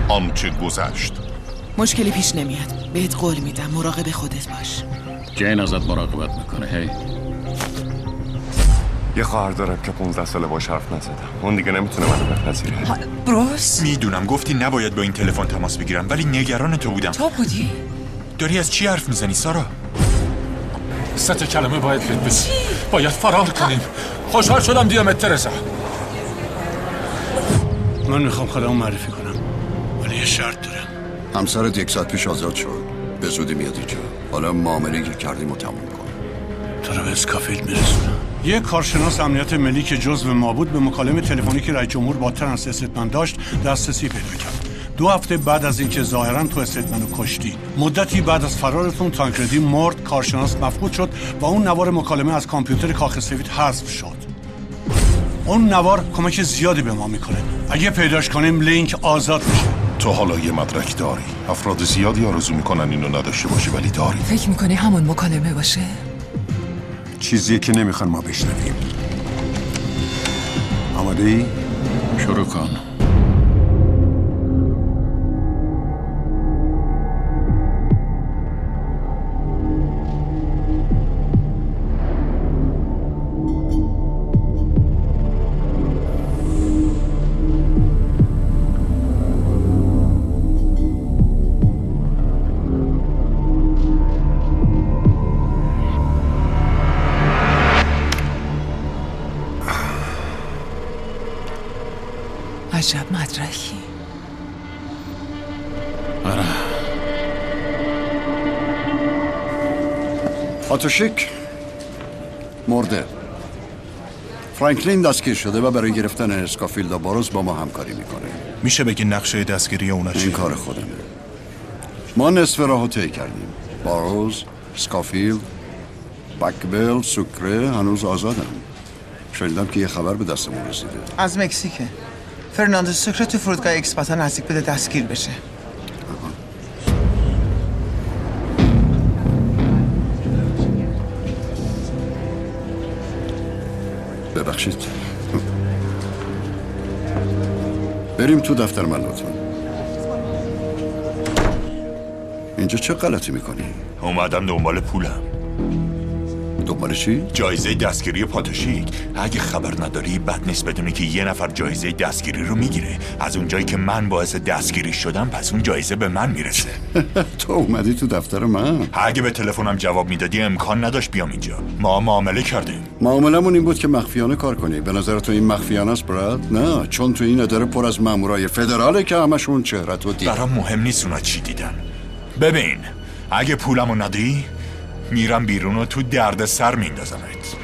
آنچه گذشت. مشکلی پیش نمیاد. بهت قول میدم مراقب خودت باش. جین ازت مراقبت میکنه. هی یه خواهر دارم که 15 ساله باش حرف نزدم. اون دیگه نمیتونه منو بپذیره. بروس میدونم گفتی نباید با این تلفن تماس بگیرم، ولی نگران تو بودم. تو بودی؟ داری از چی حرف میزنی سارا؟ 3 کلمه باید بهت بگم. باید فرار کنیم. خوشحال شدم دیدمت ترزا. من میخوام خودمو معرفی کنم، ولی یه شرط دارم. همسرت 1 ساعت پیش آزاد شد. به زودی میاد اینجا. حالا معامله‌ای که کردیم رو تموم کن. تو رو به اسکافیلد میرسونم. یه کارشناس امنیت ملی که جزو ما بود به مکالمه تلفنی که رئیس جمهور با ترنس استیتمن داشت دسترسی پیدا کرد. 2 هفته بعد از اینکه ظاهراً تو استیتمنو کشتی، مدتی بعد از فرارتون تانکردی مرد، کارشناس مفقود شد و اون نوار مکالمه از کامپیوتر کاخ سفید حذف شد. اون نوار کمک زیادی به ما میکنه. اگه پیداش کنیم لینک آزاد میشه. تو حالا یه مدرک داری. افراد زیادی آرزو میکنن اینو نداشته باشه، ولی داری. فکر میکنی همون مکالمه باشه؟ چیزیه که نمیخوان ما بشنویم. آماده ای؟ شروع کن. عجب مدرکی. آره. پاتوشیک مرده. فرانکلین دستگیر شده و برای گرفتن اسکافیلد و باروز با ما همکاری میکنه. میشه بگی نقشه دستگیری اونا چیه؟ این کار خودمه. ما نصف راهو طی کردیم. باروز، اسکافیلد، بکبل، سوکره هنوز آزادن. شنیدم که یه خبر به دستمون رسیده. از مکزیکه. فرناندو سوکره تو فرودگاه اکسپاتا نزدیک بده دستگیر بشه. ببخشید. بریم تو دفتر من لطفا. اینجا چه غلطی میکنی؟ اومدم دنبال پولم. دنبال چی؟ جایزه دستگیری پاتوشیک. اگه خبر نداری بد نیست بدونی که یه نفر جایزه دستگیری رو میگیره. از اونجایی که من باعث دستگیری شدم پس اون جایزه به من میرسه. تو اومدی تو دفتر من؟ اگه به تلفنم جواب میدادی امکان نداشت بیام اینجا. ما معامله کردیم. معاملمون این بود که مخفیانه کار کنی. به نظر تو این مخفیانه است براد؟ نه، چون تو این اداره پر از مامورای فدراله که همشون چهره‌تو دیدن. برام مهم نیست اونا چی دیدن. ببین، اگه پولمو ندی میرم بیرون و تو درد سر میندازمت.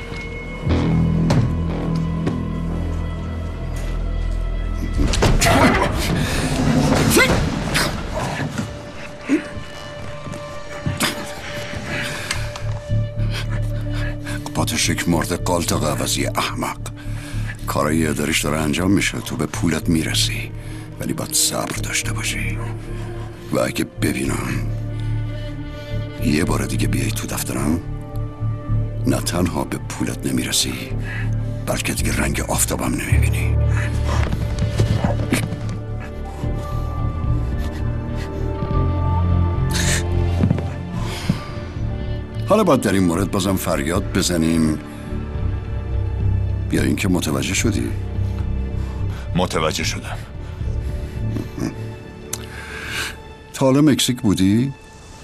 پاتوشیک مرده قالتاق عوضی احمق. کارایی اداریش داره انجام میشه. تو به پولت میرسی ولی باید صبر داشته باشی. و اگه ببینم یه بار دیگه بیایی تو دفترم نه تنها به پولت نمیرسی بلکه دیگه رنگ آفتابم نمیبینی. حالا باید در این مورد بازم فریاد بزنیم یا اینکه متوجه شدی؟ متوجه شدم. تا حالا مکزیک بودی؟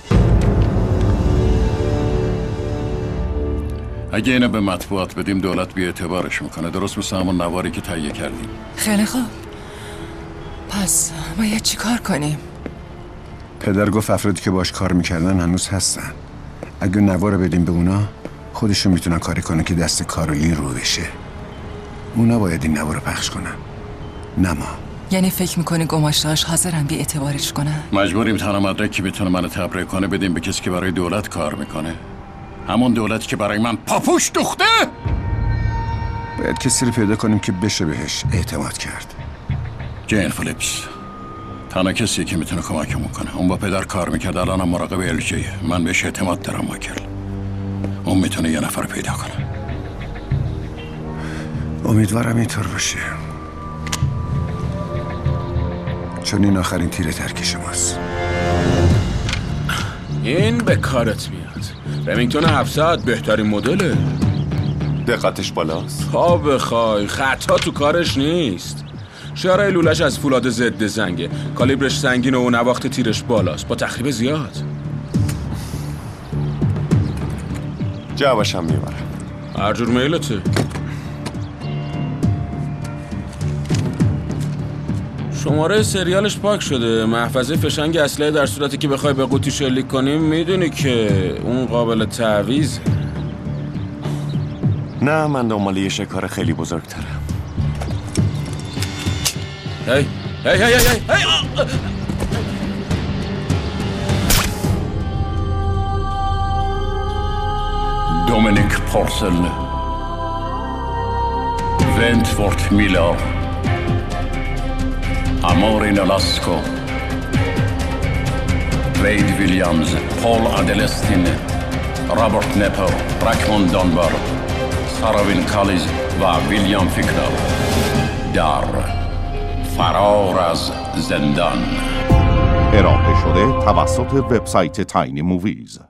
اگه اینو به مطبوعات بدیم دولت بی اعتبارش میکنه. درست مثل همون نواری که تهیه کردیم. خیلی خوب. پس باید چی کار کنیم؟ پدر گفت افرادی که باش کار میکردن هنوز هستن. اگه نوار بدیم به اونا خودشون میتونن کاری کنن که دست کارولین رو بشه. اونا باید این نوار رو پخش کنن، نه ما. یعنی فکر میکنی گماشتهاش حاضرن بی اعتبارش کنن؟ مجبوریم تنها مدرکی میتونه منو تبرئه کنه بدیم به کسی که برای دولت کار میکنه. همون دولتی که برای من پاپوش دوخته. باید کسی رو پیدا کنیم که بشه بهش اعتماد کرد. جین فلیپس تنها کسی که میتونه کمکمون کنه. اون با پدر کار میکرد، الان هم مراقب الجیه. من بهش اعتماد دارم مایکل. اون میتونه یه نفر پیدا کنه. امیدوارم اینطور باشه. چون این آخرین تیر ترک شماست. این به کارت میاد. رمینگتون 700 بهترین مدله. دقتش بالاست. ها بخوای خطا تو کارش نیست. شارع لولش از فولاد ضد زنگه، کالیبرش سنگینه و نواخت تیرش بالاست با تخریب زیاد. جوابش هم میبرم. هر جور میلته. شماره سریالش پاک شده، محفظه فشنگ اسلحه در صورتی که بخوای به قوطی شلیک کنیم میدونی که اون قابل تعویض. نه من دنبال یه شکار خیلی بزرگترم. هی هی هی هی هی دومینیک پورسل، ونتفورت میلر، امورین لاسکو، وید ویلیامز، پول ادلستین، رابرت نپر، راکمون دانبر، ساراوین کالیز و ویلیام فیکنر در فرار از زندان. ارائه شده توسط وبسایت تاینی موویز.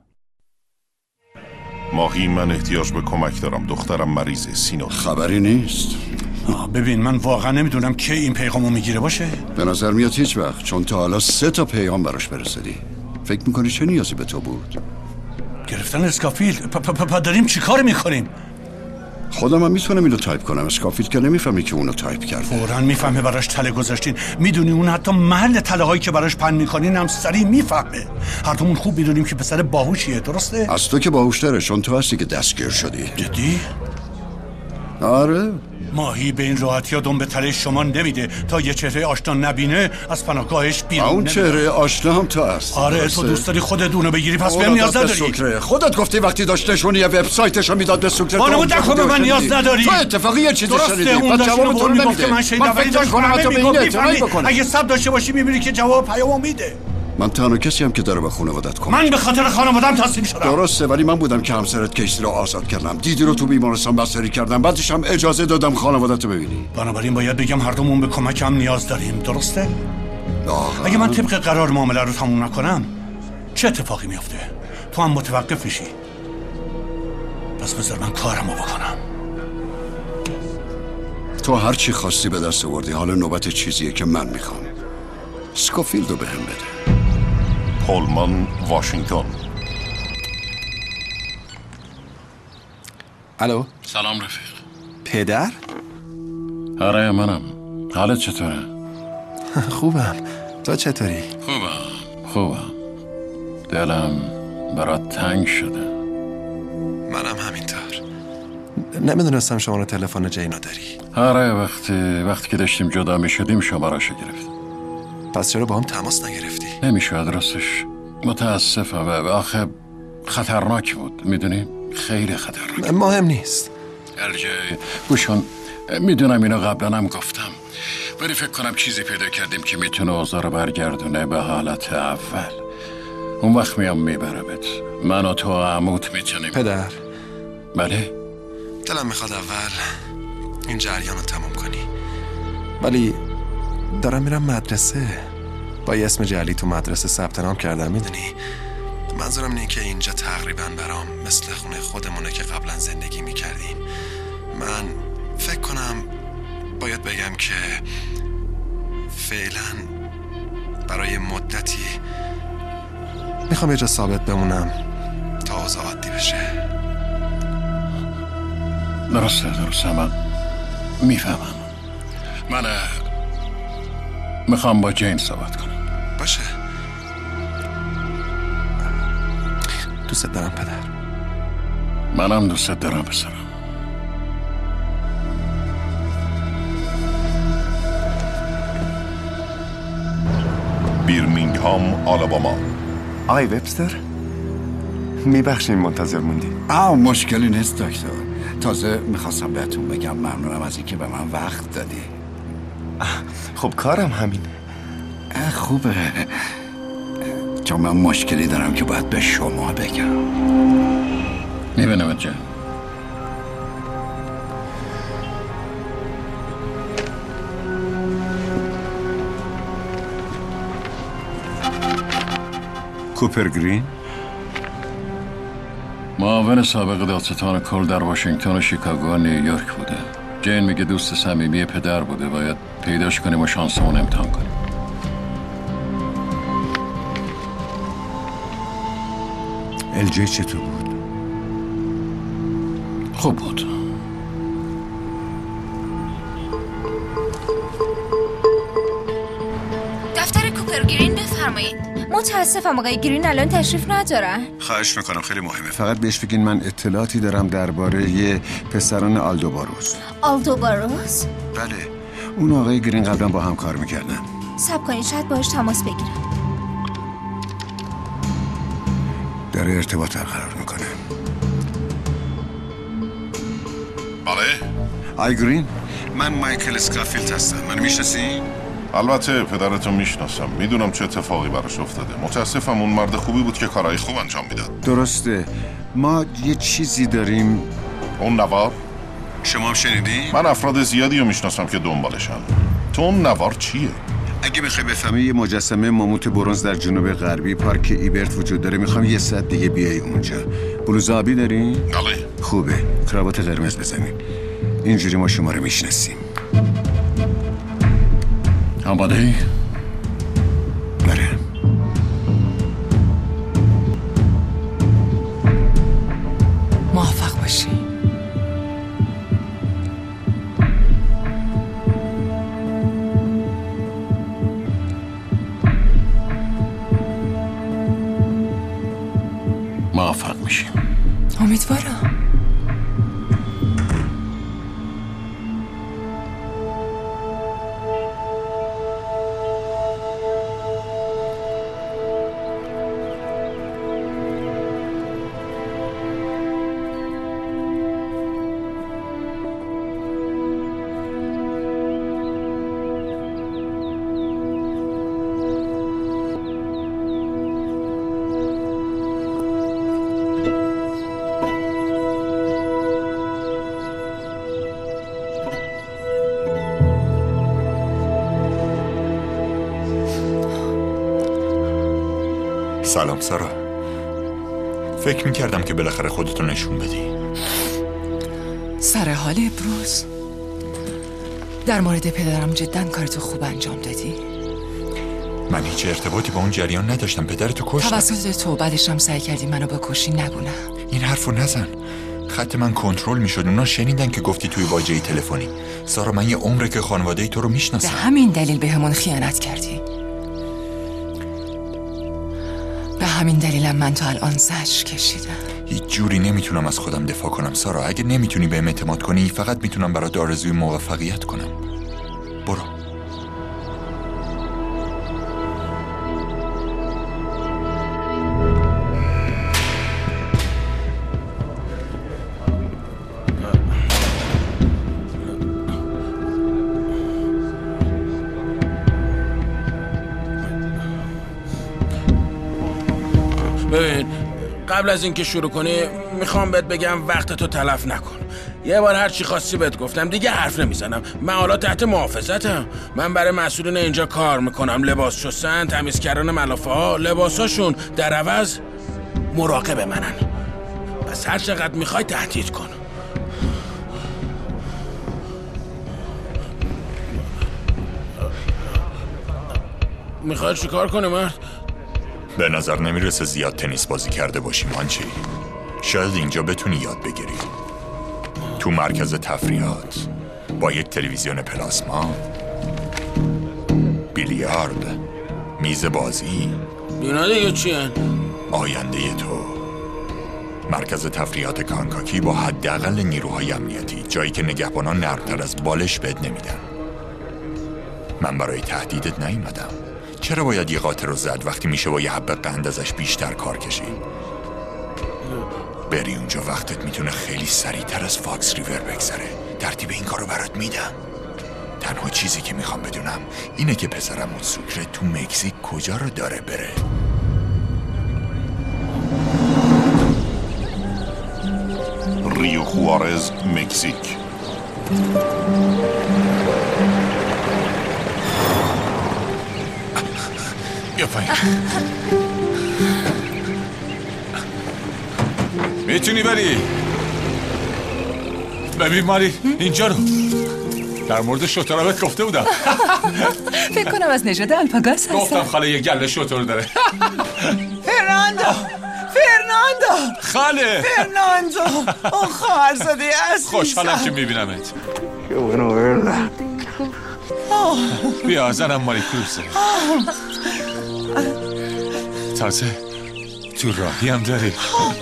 ماهی من احتیاج به کمک دارم، دخترم مریضه. سینا خبری نیست. ببین من واقعا نمیدونم کی این پیغامو میگیره باشه. به نظر میاد هیچ وقت، چون تا حالا 3 پیغام براش برسدی. فکر میکنی چه نیازی به تو بود؟ گرفتن اسکافیلد. داریم چی کار میکنیم؟ خودم هم میتونم اینو تایپ کنم. اسکافیلد که نمیفهمی که اونو تایپ کرده. فوراً میفهمه براش تله گذاشتین. میدونی اون حتی محل تله هایی که براش پن میکنین هم سریع میفهمه. هر دومون خوب میدونیم که پسر باهوشیه، درسته؟ از تو که باهوش‌تره، چون تو هستی که دستگیر شدی. جدی؟ آره. ماهی به این راحتی ها دنبه تله شما نمیده تا یه چهره آشنا نبینه از پناهگاهش بیرون. اون چهره آشنا هم تو هست. آره تو دوست داری خودت اونو بگیری، پس بهم نیاز نداری. خودت گفتی وقتی داشت نشونی وبسایتشو میداد به سوکره. بانو نکن به من نیاز نداری. تو اتفاقی یه چیزی شنیدی. درسته اون داشت اونو قول میگفت که من شنیدم، ولی داشت همه میگفت. اگه سب داشته باشی میبینی که جواب پیامو میده. من تنها کسی هم که داره به خانوادت کمک. من به خاطر خانواده‌ام تصمیم شدم. درسته، ولی من بودم که همسرت کیسی رو آزاد کردم. دیدی رو تو بیمارستان بستری کردم، بعدش هم اجازه دادم خانوادت رو ببینی. بنابراین باید بگم هر دومون به کمکم نیاز داریم، درسته؟ اگه من طبق قرار معامله رو تموم نکنم چه اتفاقی میفته؟ تو هم متوقف میشی. پس بذار من کارمو بکنم. تو هر چی خواستی به دست آوردی، حالا نوبت چیزیه که من میخوام. اسکافیلد رو بهم بده. پولمان، واشنگتن. الو. سلام رفیق. پدر؟ آره منم. حالت چطوره؟ خوبم. تو چطوری؟ خوبم. دلم برات تنگ شده. منم همینطور. نمیدونستم شما تلفن جینا داری. آره وقتی که داشتیم جدا میشدیم شماره‌شو گرفتم. پس چرا با هم تماس نگرفتی؟ نمیشه درستش. متاسفم و آخه خطرناک بود، میدونی؟ خیلی خطرناک. مهم نیست. گوش کن، میدونم اینو قبلا هم گفتم، ولی فکر کنم چیزی پیدا کردیم که میتونه اوضاع رو برگردونه به حالت اول. اون وقت میام میبرمت. من و تو و عموت میتونیم. پدر. بله؟ دلم میخواد اول این جریان رو تموم کنی، ولی دارم میرم مدرسه. با یه اسم جعلی تو مدرسه ثبت نام کردم، میدونی؟ منظورم اینه که اینجا تقریبا برام مثل خونه خودمونه که قبلا زندگی میکردیم. من فکر کنم باید بگم که فعلا برای مدتی میخوام یه جا ثابت بمونم تا اوضاع عادی بشه. درسته من میفهمم. من میخوام با جین صحبت کنم. باشه. دوست دارم پدر. منم دوست دارم پسرم. بیرمینگهام، آلاباما. آقای وبستر، میبخشین منتظر موندی. مشکلی نیست دکتر. تازه میخواستم بهتون بگم ممنونم از اینکه به من وقت دادی. خب کارم همینه. خوبه، چون من مشکلی دارم که باید به شما بگم. میبینم جان. کوپر گرین؟ معاون سابق دادستان کل در واشنگتن و شیکاگو و نیویورک بوده. جین میگه دوست صمیمی پدر بوده. باید پیداش کنیم و شانسمون امتحان کنیم. LJ چطور بود؟ خوب بود. دفتر کوپر گرین بفرمایید. متاسفم آقای گرین الان تشریف ندارن. خواهش میکنم، خیلی مهمه. فقط بهش بگین من اطلاعاتی دارم درباره یه پسران آلدوباروس. آلدوباروس؟ بله، اون آقای گرین قبلا با هم کار میکردن. صبر کنید شاید باهاش تماس بگیرم. داره ارتباط برقرار میکنه. بله؟ آی گرین، من مایکل اسکافیلد هستم. من میشناسی؟ البته پدرتو میشناسم. میدونم چه اتفاقی براش افتاده. متاسفم، اون مرد خوبی بود که کارهای خوب انجام میداد. درسته. ما یه چیزی داریم. اون نوار؟ شما هم شنیدی؟ من افراد زیادی رو میشناسم که دنبالشن. تو اون نوار چیه؟ اگه بخوای بفهمی، یه مجسمه ماموت برنز در جنوب غربی پارک ایبرت وجود داره. میخوام یه ساعت دیگه بیای اونجا. بلوز آبی داری؟ بله. خوبه. کراوات قرمز بزنین. اینجوری ما شما رو میشناسیم. آماده ای؟ بله. موفق باشی. موفق میشیم. امیدوارم. سلام سارا. فکر میکردم که بالاخره خودتو نشون بدی. سر حال ابروز. در مورد پدرم جدا کارتو خوب انجام دادی. من هیچ ارتباطی با اون جریان نداشتم. پدرتو کشتم. توسط تو بعدش هم سعی کردی منو بکشی. نگونه این حرفو نزن. خط من کنترل میشد. اونا شنیدن که گفتی توی واجهه تلفنی. سارا، من یه عمره که خانواده تو رو میشناسم. به همین دلیل بهمون خیانت کردی. به همین دلیلم من تا الان زجر کشیدم. هیچ جوری نمیتونم از خودم دفاع کنم سارا. اگه نمیتونی بهم اعتماد کنی، فقط میتونم برات آرزوی موفقیت کنم. برو. ببین، قبل از اینکه شروع کنی میخوام بهت بگم وقتتو تلف نکن. یه بار هر چی خواستی بهت گفتم، دیگه حرف نمیزنم. من حالا تحت محافظتم. من برای مسئولین اینجا کار میکنم. لباس شستن، تمیزکردن ملافه ها، لباساشون در عوض مراقب منن. پس هر چقدر میخوای تهدید کن. میخوای چیکار کنی مرد؟ به نظر نمیرسه زیاد تنیس بازی کرده باشی مانچی. شاید اینجا بتونی یاد بگیری. تو مرکز تفریحات با یک تلویزیون پلاسما، بیلیارد، میز بازی. اینا دیگه چیه؟ آینده تو. مرکز تفریحات کانکاکی با حداقل نیروهای امنیتی، جایی که نگهبانان نرمتر از بالش بهت نمیدن. من برای تهدیدت نیومدم. چرا باید یه قاطر رو زد وقتی میشه با یه حبه قند ازش بیشتر کار کشید؟ بری اونجا، وقتت میتونه خیلی سریعتر از فاکس ریور بگذره. ترتیب این کارو برات میدم. تنها چیزی که میخوام بدونم اینه که پسرم اون سوکره تو مکزیک کجا رو داره بره. ریو خوارز، مکزیک. بیا پایین. میتونی بری. ببین ماری اینجا رو در مورد شترها بهت گفته بودم. فکر کنم از نژاد الپاگاس هستم. گفتم خاله یه گله شتر داره. فرناندو خاله فرناندو اون خواهرزاده عزیزم. خوشحالم که میبینمت. بیا زنم ماری کروزه. تازه تو راهی هم داری.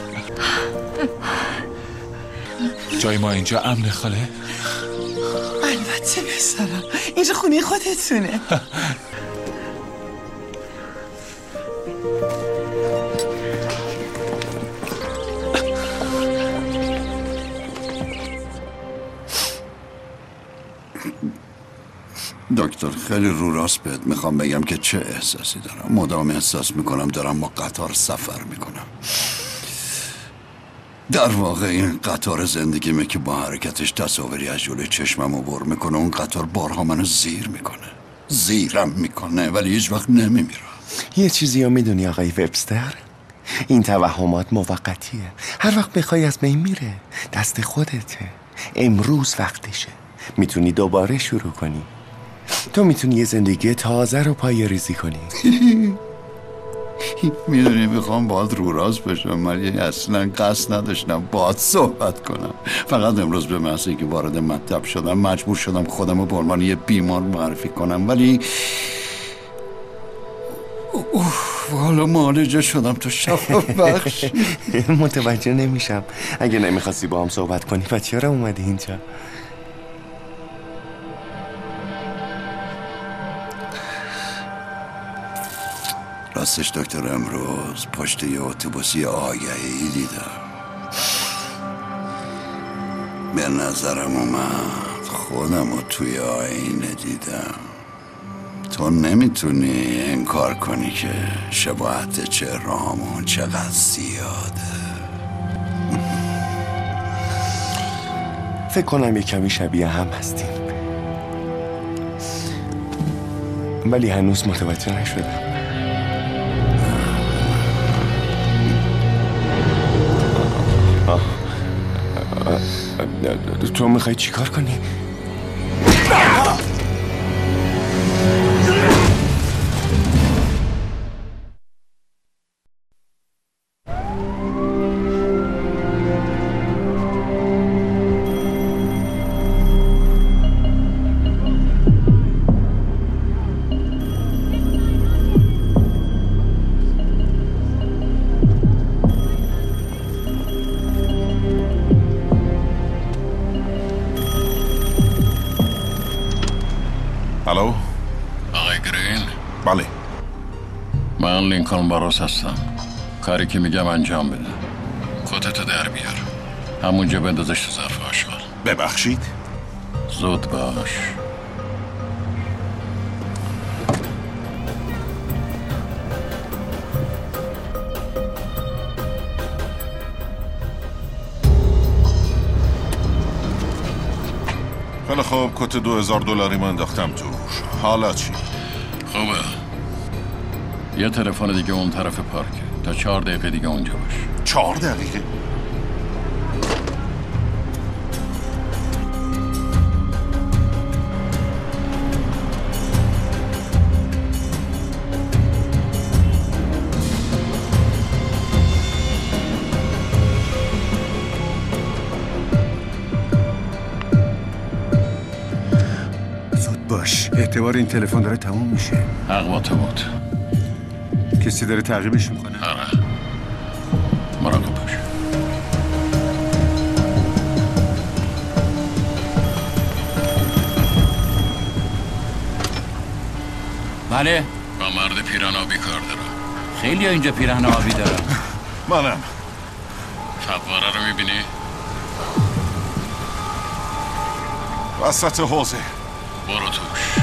جای ما اینجا امن خاله؟ البته پسرم، اینجا خونه خودتونه. دکتر خیلی رو راست بهت میخوام بگم که چه احساسی دارم. مدام احساس میکنم دارم با قطار سفر میکنم. در واقع این قطار زندگیمه که با حرکتش تصاویری از جلوی چشممو بر میکنه. اون قطار بارها منو زیرم میکنه ولی هیچ وقت نمیمیرم. یه چیزی رو میدونی آقای وبستر؟ این توهمات موقتیه. هر وقت بخوای از بین میره. دست خودته. امروز وقتشه. میتونی دوباره شروع کنی. تو میتونی یه زندگی تازه رو پای ریزی کنی. میدونی میخوام باید رو راست بشم ولی اصلا قصد نداشتم باید صحبت کنم. فقط امروز به محض اینکه وارد مطلب شدم مجبور شدم خودم رو به عنوان یه بیمار معرفی کنم. ولی حالا معالجه شدم تو شفا بخش. متوجه نمیشم. اگه نمیخواستی با هم صحبت کنی و چرا اومدی اینجا؟ راستش دکتر امروز پشت یه اتوبوسی آگهی دیدم. به نظرم اومد خودم رو توی آینه دیدم. تو نمیتونی انکار کنی که شباهت چهرهامون چقدر زیاده. فکر کنم یه کمی شبیه هم هستیم ولی هنوز متوجه نشدم. تو میخوای چی کار کنی؟ الو آقای گرین. بله من لینکلن باروس هستم. کاری که میگم انجام بده. کتتو در بیار. همونجا بندازش تو ظرف آشغال. ببخشید زود باش. خیلی خوب کت $2000 انداختم تو. حالا چی؟ خوبه. یه تلفن دیگه اون طرف پارک. تا 4 دقیقه دیگه اونجا باش. 4 دقیقه؟ باش. اعتبار این تلفن داره تموم میشه. حق با تو بود. کسی داره تعقیبش میکنه؟ آره. مراقب باش. بله. با مرد پیرهن آبی کار دارم. خیلی اینجا پیرهن آبی دارم. منم. فواره رو میبینی؟ وسط حوزه. برو توش.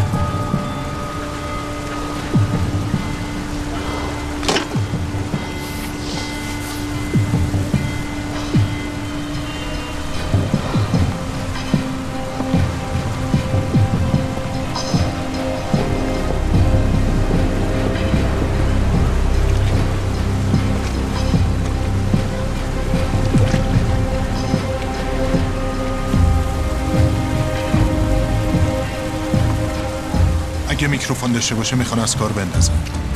میکروفون داشته باشه میخوان از کار بندازن.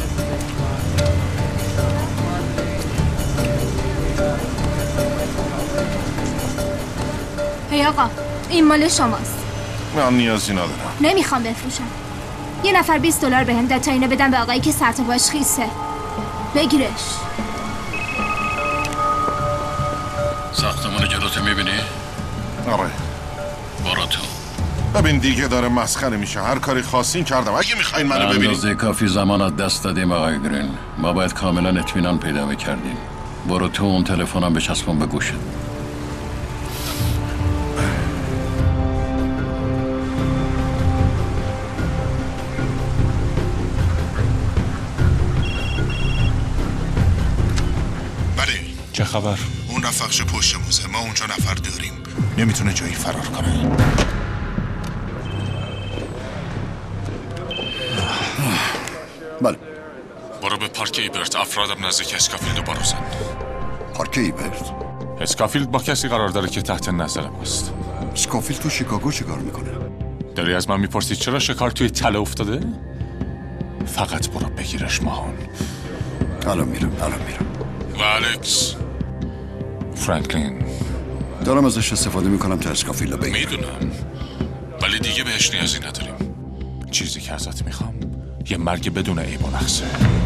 هی آقا، این مال شماست. من نیازی ندارم. نمیخوام بفروشم. یه نفر $20 بهم داد تا اینو بدم به آقایی که سر تا پاش خیسه. بگیرش. ساختمان جلوتو میبینی؟ آره. برو تو. ببین دیگه داره مسخره میشه. هر کاری خواستین کردم. اگه میخواین منو ببینید. اندازه کافی زمان از دست دادیم آقای گرین. ما باید کاملا اطمینان پیدا میکردیم. برو تو، اون تلفنم بچسبون به گوشت. چه خبر؟ اون رفقش پشت موزه، ما اونجا نفر داریم، نمیتونه جایی فرار کنه. بله. برو به پارک ایبرت، افرادم نزدیک اسکافیلد و بارزن. پارک ایبرت؟ اسکافیلد با کسی قرار داره که تحت نظر ماست. اسکافیلد تو شیکاگو چه کار میکنه؟ داری از من میپرسی چرا شکار توی تله افتاده؟ فقط برو بگیرش ماهان. الان میرم. و الکس فرانکلین، دارم ازش استفاده میکنم تا اسکافیلد رو بگیرم. میدونم، ولی دیگه بهش نیازی نداریم. چیزی که ازت میخوام یه مرگ بدون عیب و نقصه.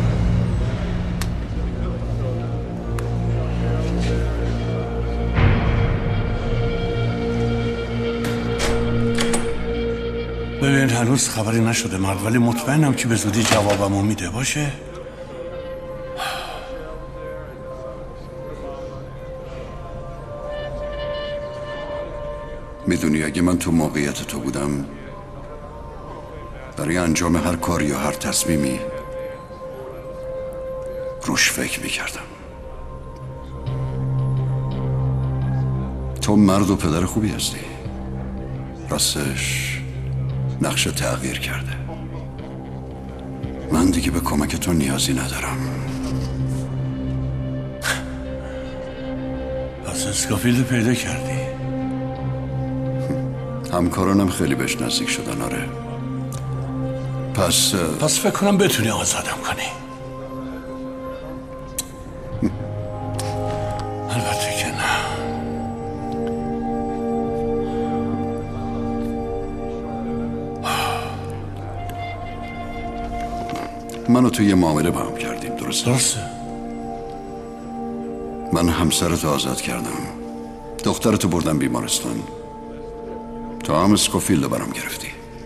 ببین هنوز خبری نشده مرد، ولی مطمئنم که به زودی جوابمو میده. باشه؟ میدونی اگه من تو موقعیت تو بودم برای انجام هر کاری یا هر تصمیمی روش فکر میکردم. تو مرد و پدر خوبی هستی. راستش نقشه تغییر کرده. من دیگه به کمک تو نیازی ندارم. پس اسکافیلد پیدا کردی؟ همکارانم خیلی بهش نزدیک شدن. آره. پس فکر کنم بتونی آزادم کنی. البته که نه. منو تو یه معامله با هم کردیم. درسته؟ من همسرتو آزاد کردم، دخترتو بردم بیمارستان، تو هم اسکوفیلد برام گرفتی.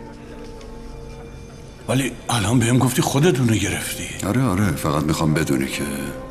ولی الان بهم گفتی خودتونو گرفتی. آره، فقط میخوام بدونی که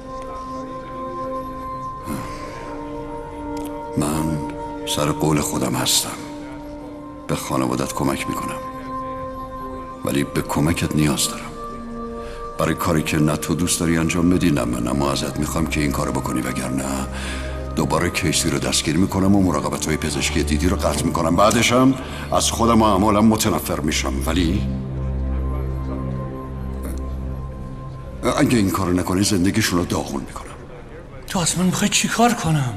من سر قول خودم هستم. به خانوادت کمک میکنم، ولی به کمکت نیاز دارم برای کاری که نه تو دوست داری انجام بدی نه من. اما ازت میخوام که این کارو بکنی، وگرنه دوباره کیسی رو دستگیر میکنم و مراقبت‌های پزشکی دیدی رو قطع میکنم. بعدش هم از خودم و اعمالم متنفر میشم. ولی اگه این کارو نکنی زندگیشون رو داغون میکنم. تو اصلا میخوای چی کار کنم؟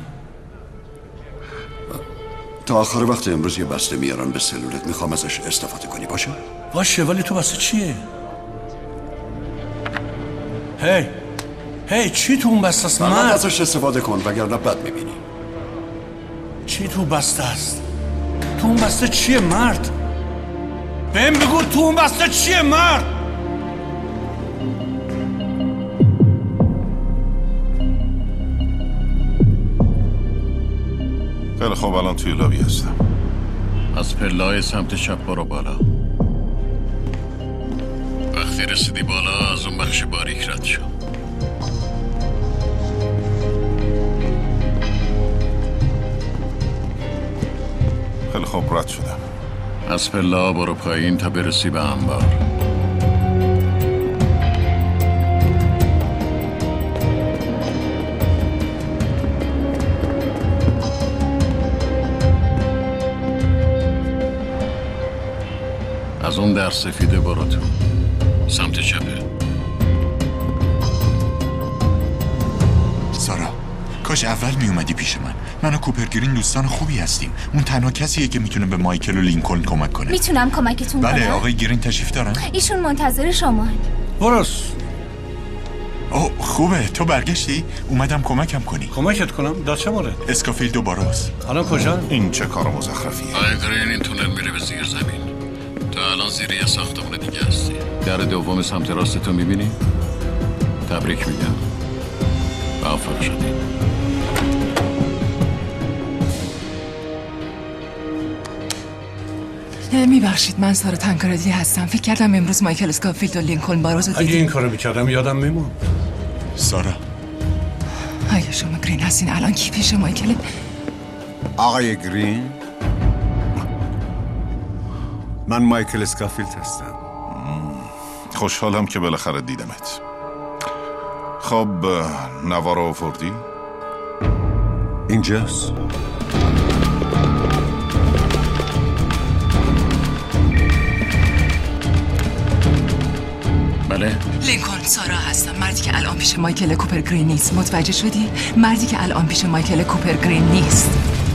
تا آخر وقت امروز یه بسته میارن به سلولت، میخوام ازش استفاده کنی. باشه؟ ولی تو بسته چیه؟ هی چی تو اون بسته است؟ من ازش استفاده کن وگرنه بد میبینی. چی تو بسته است؟ تو اون بسته چیه مرد؟ بهم بگو تو اون بسته چیه مرد؟ خیلی خوب، الان توی لابی هستم. از پله‌های سمت چپ برو بالا. وقتی رسیدی بالا از اون بخش باریک رد شو. خیلی خوب، رد شدم. از پله‌ها برو پایین تا برسی به انبار. از اون در سفیده برو تو سمت چپه. سارا، کاش اول می اومدی پیش من و کوپر گرین دوستان خوبی هستیم. اون تنها کسیه که میتونه به مایکل و لینکلن کمک کنه. میتونم کمکتون کنم؟ بله آقای گرین تشریف دارن. ایشون منتظر شما. برس. اوه خوبه، تو برگشتی؟ اومدم کمکم کنی. کمکت کنم؟ در چه مورد؟ اسکافیلد و باراس. الان کجا؟ این چه کار مزخرفیه؟ آقای گرین این تونل میره به زیر زمین. تا الان زیر یه ساختمون دیگه هستی. در دوم سمت راستتو میبینی؟ تبریک میگم. موفق شدی. میبخشید من سارا تنکاردی هستم. فکر کردم امروز مایکل اسکافیلد و لینکلن باراز رو اگه این کارو میکردم یادم میمون. سارا اگه شما گرین هستین الان کی پیش مایکل؟ آقای گرین، من مایکل اسکافیلد هستم. خوشحالم که بالاخره دیدمت. خب نوار آوردی؟ اینجاست. بله لینکلن سارا هستم، مردی که الان پیش مایکل کوپر گرین نیست. متوجه شدی؟ مردی که الان پیش مایکل کوپر گرین نیست.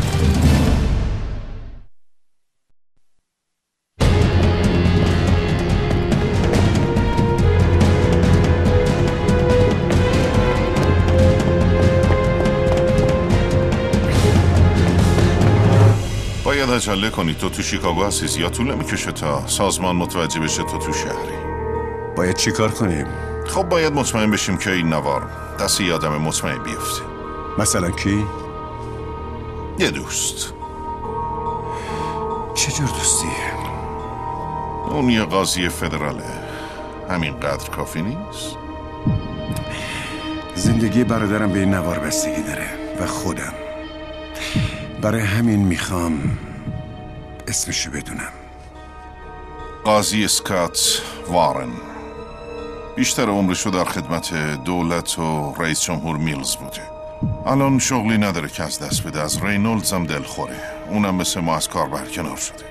باید عجله کنی. تو شیکاگو هستی، زیاد طول نمیکشه تا سازمان متوجه بشه تو شهری. باید چی کار کنیم؟ خب باید مطمئن بشیم که این نوار دست یه آدم مطمئن بیفته. مثلا کی؟ یه دوست. چجور دوستیه؟ اون یه قاضی فدراله. همینقدر کافی نیست؟ زندگی برادرم به این نوار بستگی داره و خودم. برای همین میخوام اسمشو بدونم. قاضی اسکات وارن. بیشتر عمرشو در خدمت دولت و رئیس جمهور میلز بوده. الان شغلی نداره که از دست بده. از رینولدز هم دلخوره. اونم مثل ما از کار برکنار شده.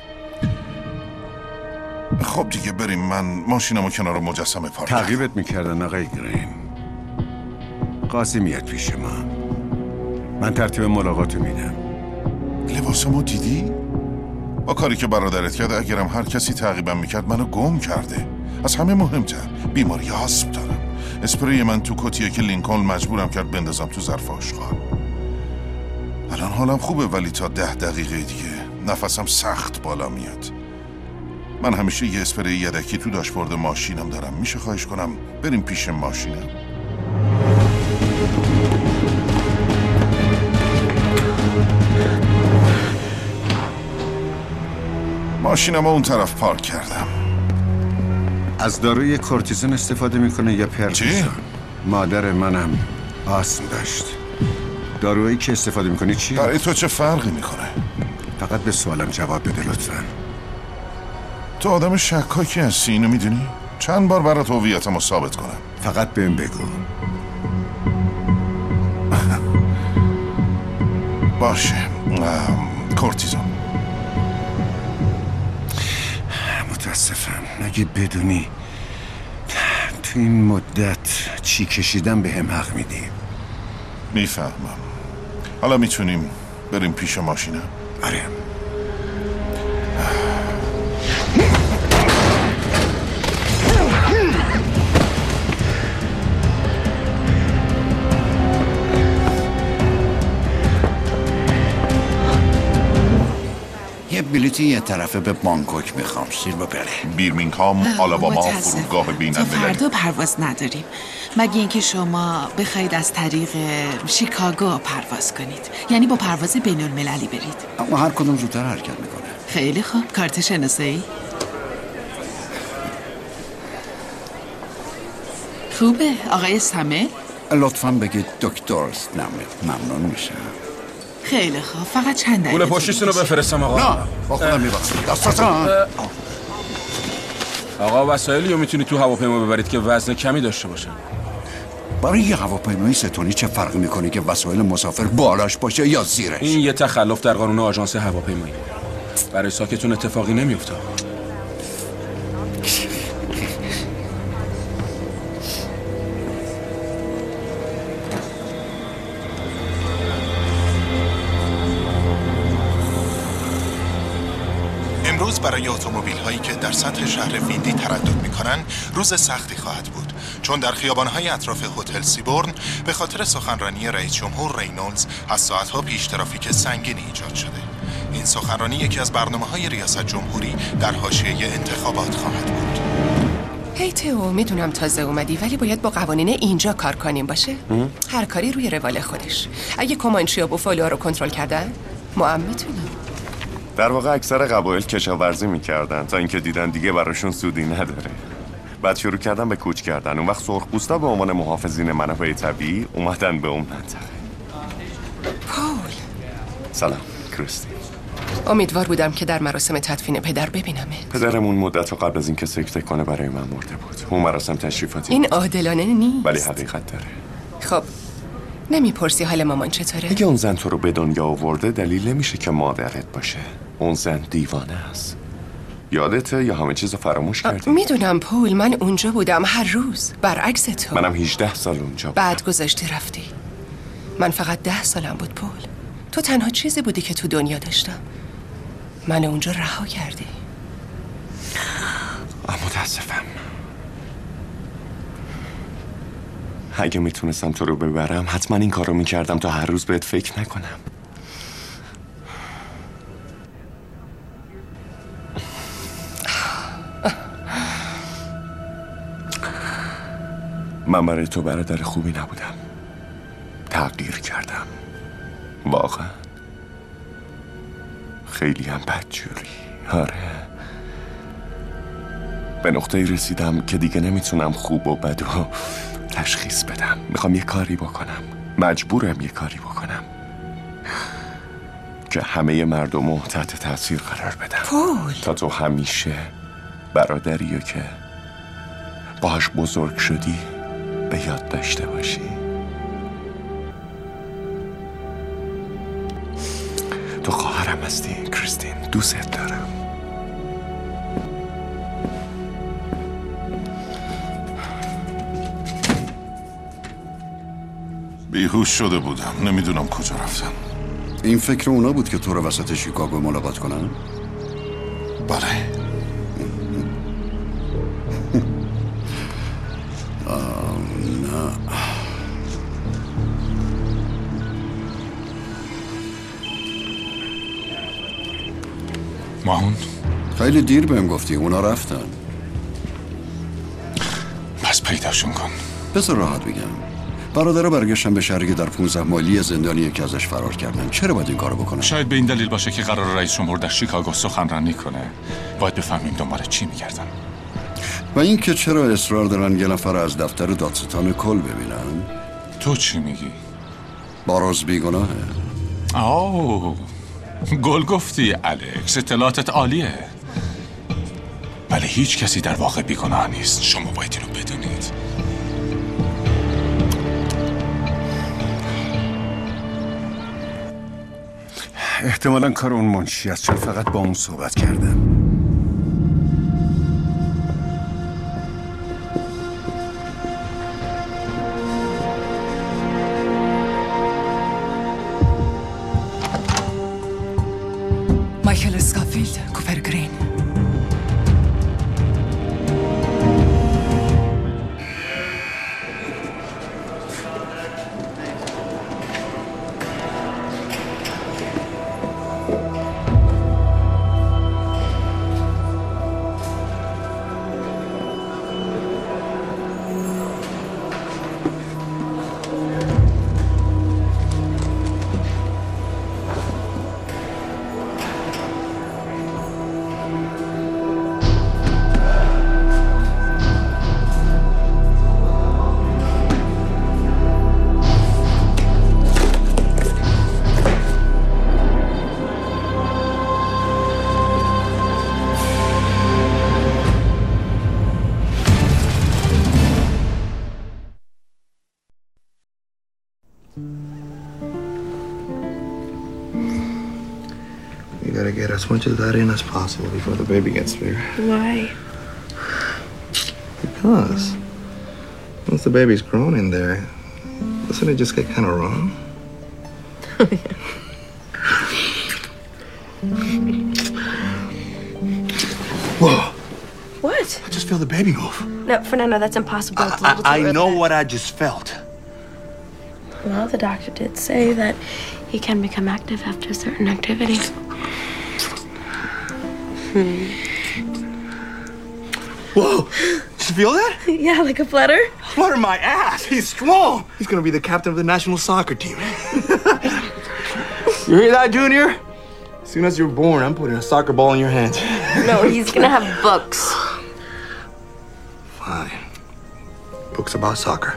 خب دیگه بریم. من ماشینمو کنار مجسمه پارک کردم. تعقیبت میکردن آقای گرین. قاضی میاد پیش ما. من ترتیب ملاقاتو میدم. لباسمو دیدی؟ با کاری که برادرت کرده اگرم هر کسی تعقیبم میکرد منو گم کرده. از همه مهمتر بیماری آسم دارم. اسپری من تو کتیه که لینکلن مجبورم کرد بندازم تو ظرف آشغال. الان حالم خوبه ولی تا 10 دقیقه دیگه نفسم سخت بالا میاد. من همیشه یه اسپری یدکی تو داشبورد ماشینم دارم. میشه خواهش کنم بریم پیش ماشینم؟ ماشینم اون طرف پارک کردم. از داروی کورتیزون استفاده میکنه یا پرکیسون؟ چی؟ مادر منم آسم داشت. دارویی که استفاده میکنی چی؟ برای تو چه فرقی میکنه؟ فقط به سوالم جواب بده لطفا. تو آدم شکاکی هستی، اینو میدونی؟ چند بار برات هویتمو ثابت کنم. فقط بهم بگو. باشه. کورتیزون. متاسفم. اگه بدونی تو این مدت چی کشیدم به هم حق میدی. میفهمم. حالا میتونیم بریم پیش ماشینم؟ آره. یه بلیتی یه طرفه به بانکوک میخوام. سیر ببره. بیرمینگهام، آلاباما، متاسفم. فرودگاه تا بین‌المللی. فردا پرواز نداریم مگه اینکه شما بخواید از طریق شیکاگو پرواز کنید، یعنی با پرواز بین المللی برید. اما هر کدوم زودتر حرکت میکنه. خیلی خوب. کارت شناسایی؟ خوبه. آقای سمه؟ لطفاً بگید دکتر نمت. ممنون میشم. خیلی خوب. فقط چند دقیقه پول پشتیتون رو بفرستم آقا. نه با خودم میبرم. دستاتون. آقا وسایلی رو میتونی تو هواپیما ببرید که وزن کمی داشته باشن. برای یه هواپیمای 3 تنی چه فرقی میکنه که وسایل مسافر بالاش باشه یا زیرش؟ این یه تخلف در قانون آژانس هواپیمایی. برای ساکتون اتفاقی نمیفته. امروز برای اتومبیل هایی که در سطح شهر ویندی تردد میکنن روز سختی خواهد بود، چون در خیابانهای اطراف هتل سیبورن به خاطر سخنرانی رئیس جمهور رینولدز از ساعتها پیش ترافیک سنگینی ایجاد شده. این سخنرانی یکی از برنامه‌های ریاست جمهوری در حاشیه انتخابات خواهد بود. هی تئو، میدونم تازه اومدی ولی باید با قوانین اینجا کار کنیم باشه؟ هر کاری روی روال خودش. اگه کمانچی و بوفالوها رو کنترل کردن، ما هم میتونیم. در واقع اکثر قبایل کشاورزی میکردن تا اینکه دیدن دیگه براشون سودی نداره. بعد شروع کردن به کوچ کردن. اون وقت سرخپوستا به عنوان محافظین منابع طبیعی اومدن به اون منطقه. پول. سلام کریستی. امیدوار بودم که در مراسم تدفین پدر ببینمت. پدرمون مدت قبل از اینکه سکته کنه برای من مرده بود. اون مراسم تشریفاتی این عادلانه نیست. ولی حقیقت داره. خب نمیپرسی حال مامان چطوره؟ اگه اون زن تو رو به دنیا آورده دلیل نمیشه که مادرت باشه. اون زن دیوانه است. یادته یا همه چیزو فراموش کردی؟ میدونم پول، من اونجا بودم هر روز، برعکس تو. منم 18 سال اونجا بودم. بعد گذاشتی رفتی. من فقط 10 سالم بود پول. تو تنها چیزی بودی که تو دنیا داشتم. من اونجا رها کردی. متاسفم. اگه میتونستم تو رو ببرم حتما این کارو میکردم تا هر روز بهت فکر نکنم. من برای تو برادر خوبی نبودم. تغییر کردم. واقعا خیلی هم بدجوری. آره، به نقطه‌ای رسیدم که دیگه نمیتونم خوب و بد و تشخیص بدم. میخوام یه کاری بکنم، مجبورم یه کاری بکنم که همه مردمو تحت تاثیر قرار بدم. پول، تا تو همیشه برادریو که باهاش بزرگ شدی به یاد داشته باشی. تو خواهرم هستی کریستین، دوست دارم. بیهوش شده بودم، نمیدونم کجا رفتم. این فکر اونا بود که تو رو وسط شیکاگو ملاقات کنن؟ بله. نه. ماهون؟ خیلی دیر بهم گفتی، اونا رفتن. پس پیداشون کن. بذار راحت بگم. برادرها برگشتن به شهری که در 15 مایلی زندانیه که ازش فرار کردن. چرا باید این کارو بکنن؟ شاید به این دلیل باشه که قرار رئیس جمهور در شیکاگو سخنرانی کنه. باید بفهمیم دنبال چی میگردن. و این که چرا اصرار دارن یه نفر از دفتر دادستان کل ببینن؟ تو چی میگی؟ باراز بیگناهه. گل گفتی الکس، اطلاعاتت عالیه. ولی هیچ کسی در واقع بیگناه نیست. شما باید اینو بدونید. احتمالاً کار اون منشی است، چون فقط با اون صحبت کردم. مایکل اسکافیلد، کوپر گرین. You gotta get as much of that in as possible before the baby gets bigger. Why? Because once the baby's grown in there, doesn't it just get kind of wrong? Whoa. What? I just feel the baby move. No, Fernando, that's impossible. It's a little too I early. know what I just felt. Well, the doctor did say that he can become active after certain activities. Whoa. Did you feel that? Yeah, like a flutter. Flutter my ass. He's strong. He's gonna be the captain of the national soccer team. You hear that, Junior? As soon as you're born, I'm putting a soccer ball in your hands. No, he's gonna have books. Fine. Books about soccer.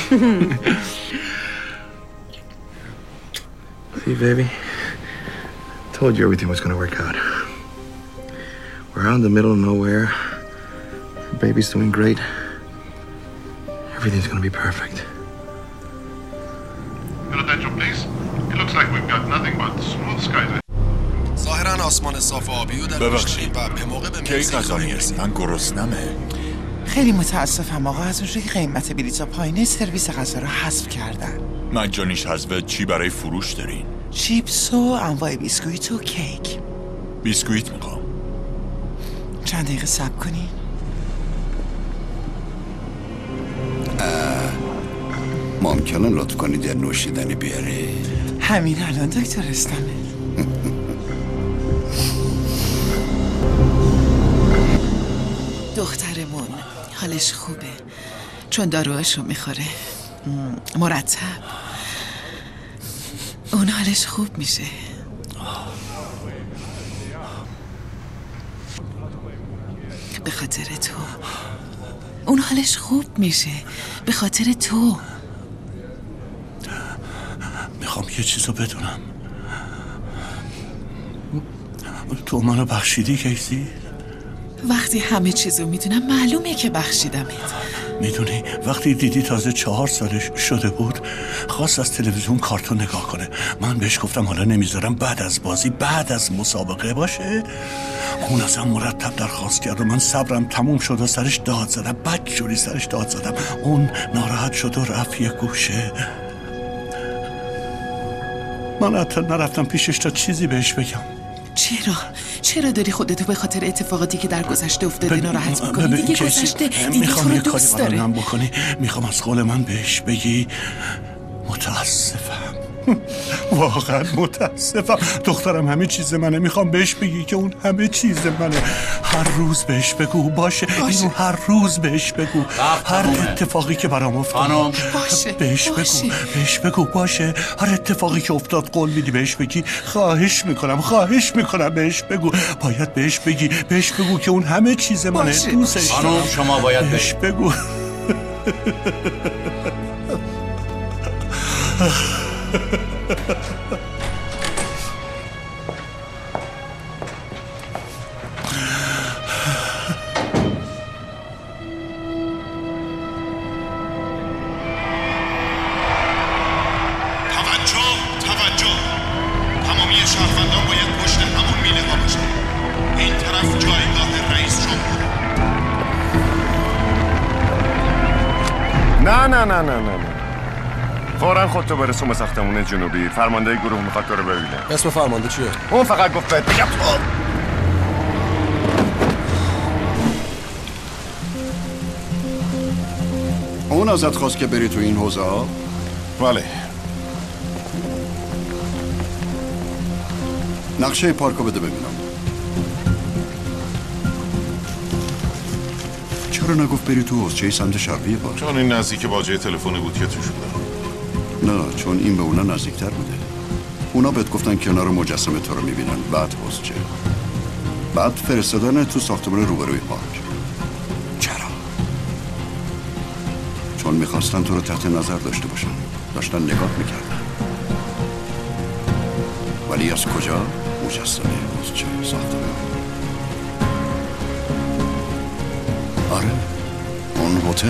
See, baby? I told you everything was gonna work out. We're out in the middle of nowhere. The baby's doing great. Everything's gonna be perfect. Attention, please. It looks like we've got nothing but smooth skies. ظاهراً آسمان صاف و آبی و در ببخشید. به موقع به کی غذا میرسی؟ من گرسنمه. خیلی متاسفم آقا، از اونجایی که قیمت بلیط‌ها پایینه سرویس غذا رو حذف کردن. مجانیش حذف چی برای فروش دارین؟ چیپس و انواع بیسکویت و کیک. بیسکویت میخوام. چند دقیقه صبر کنی؟ ممکنه لطف کنید یه نوشیدنی بیاری؟ همین الان دکتر استانه. دخترمون حالش خوبه چون داروهاشو میخوره، مرتب. اون حالش خوب میشه. به خاطر تو. اون حالش خوب میشه به خاطر تو. میخوام یه چیزو بدونم. تو منو بخشیدی کیسی؟ وقتی همه چیزو میدونم معلومه که بخشیدمت. میدونی وقتی دیدی تازه 4 سالش شده بود خواست از تلویزیون کارتون نگاه کنه. من بهش گفتم حالا نمیذارم بعد از بازی بعد از مسابقه باشه. اون ازم مرتب درخواست کرد و من صبرم تموم شد و سرش داد زدم. بدجوری سرش داد زدم. اون ناراحت شد و رفت یه گوشه. من حتی نرفتم پیشش تا چیزی بهش بگم. چرا داری خودتو به خاطر اتفاقاتی که در گذشته افتاده ناراحت میکنی؟ دیگه گذشته، دیگه تو رو دوست داره. میخوام بکنی. میخوام از قول من بهش بگی متاسفم. واقعا متاسفم. دخترم همه چیز منه. میخوام بهش بگی که اون همه چیز منه. هر روز بهش بگو. باشه. اینو هر روز بهش بگو. هر اتفاقی که برام افتاد بهش بگو. باشه. هر اتفاقی که افتاد قول میدی بهش بگی. خواهش میکنم بهش بگو. باید بهش بگو که اون همه چیز منه. دوستش خانم شما باید بهش بگو. توجه تمامی شهروندان باید پشت همون میله ها باشن. این طرف جایگاه رئیس جمهور. نه فوراً خودتو برسون به ساختمون جنوبی. فرمانده گروه میخواد تو رو ببینه. اسم فرمانده چیه؟ اون فقط گفت بهت بگم. اون ازت خواست که بری تو این حوزه ها؟ بله. نقشه پارکو بده ببینم. چرا نگفت بری تو حوزچه سمت شرقی پارک؟ چون این نزدیک باجه تلفنی بود که توش بودم. نه، چون این به اونا نزدیکتر بوده. اونا بهت گفتن کنار مجسمه تو رو میبینن، بعد حوزچه، بعد فرستادن تو ساختمان روبروی پارک. چرا؟ چون میخواستن تو رو تحت نظر داشته باشن. داشتن نگاه میکردن. ولی از کجا؟ مجسمه، حوزچه، ساختمان. آره، اون هتل.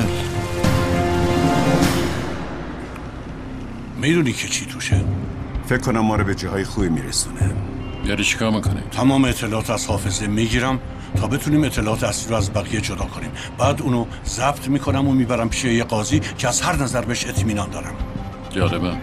میدونی که چی توشه؟ فکر کنم ما رو به جاهای خوبی میرسونه. یعنی چیکار میکنیم؟ تمام اطلاعات از حافظه میگیرم تا بتونیم اطلاعات اصلی رو از بقیه جدا کنیم. بعد اونو ضبط میکنم و میبرم پیش یه قاضی که از هر نظر بهش اطمینان دارم. جالبه.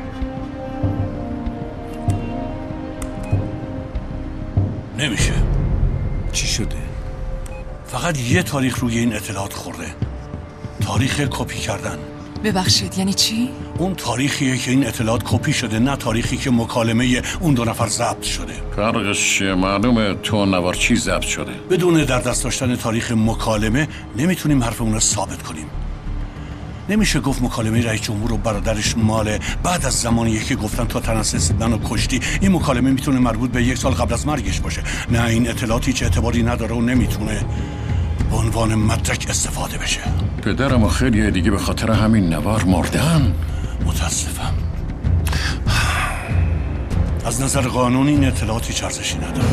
نمیشه. چی شده؟ فقط یه تاریخ روی این اطلاعات خورده، تاریخ کپی کردن. ببخشید یعنی چی؟ اون تاریخیه که این اطلاعات کپی شده، نه تاریخی که مکالمه اون دو نفر ضبط شده. فرقش چیه؟ معلومه تو نوار چی ضبط شده. بدون در دست داشتن تاریخ مکالمه نمیتونیم حرفمون رو ثابت کنیم. نمیشه گفت مکالمه رئیس جمهور و برادرش مال بعد از زمانیه که گفتن تو تنسس منو کشتی. این مکالمه میتونه مربوط به 1 سال قبل از مرگش باشه. نه، این اطلاعاتی چه اعتباری نداره و نمیتونه به عنوان مدرک استفاده بشه. پدرم و خیلی دیگه به خاطر همین نوار مردن. متاسفم. از نظر قانونی این اطلاعاتی هیچ ارزشی نداره.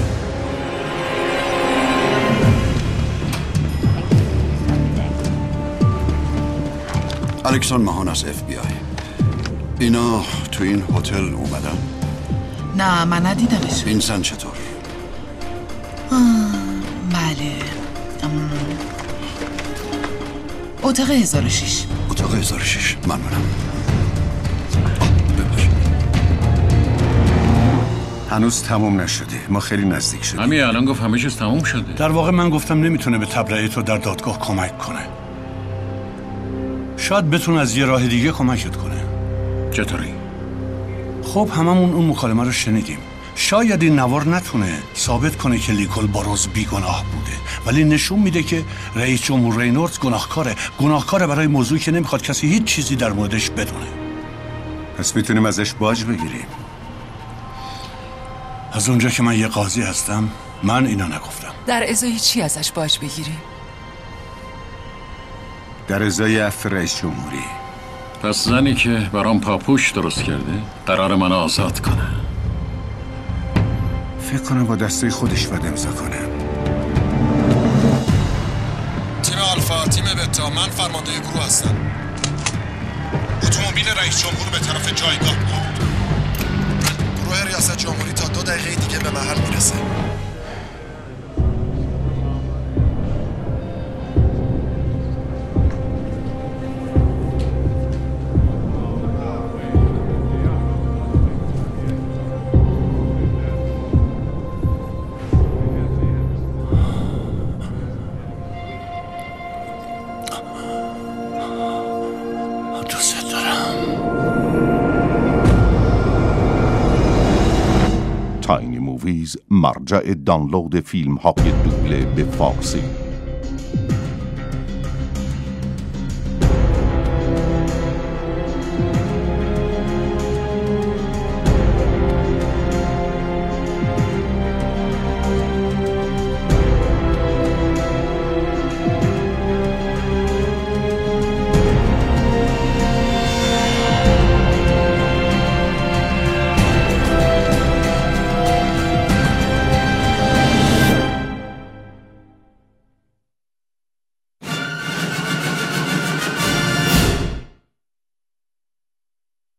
الکسان ماهان از FBI. اینا تو این هتل اومدن؟ نه، من ندیدمش. این زن چطور؟ بله. اتاق 1006. اتاق 1006. ممنونم. هنوز تموم نشده. ما خیلی نزدیک شدیم. همین الان گفت همه چیز تموم شده. در واقع من گفتم نمیتونه به تبرئه تو در دادگاه کمک کنه. شاید بتونه از یه راه دیگه کمکت کنه. چطوری؟ خب هممون اون مکالمه رو شنیدیم. شاید این نوار نتونه ثابت کنه که لینکلن با روز بیگناه بوده، ولی نشون میده که رئیس جمهور رینولدز گناهکاره برای موضوعی که نمیخواد کسی هیچ چیزی در موردش بدونه. پس میتونیم ازش باج بگیریم. از اونجا که من یه قاضی هستم، من اینا نگفتم. در ازای چی ازش باج بگیریم؟ در ازای عفو رئیس جمهوری. پس زنی که برام پاپوش درست کرده قرار من آزاد کنه. فکر کنم با دسته خودش باید امضا کنه. تیم آلفا، تیم بتا، من فرمانده گروه هستم. اتومبیل رئیس جمهور به طرف جایگاه بود. گروه ریاست جمهوری تا 2 دقیقه دیگه به محل میرسه. تاینی موویز، مرجع دانلود فیلم های دوبله به فارسی.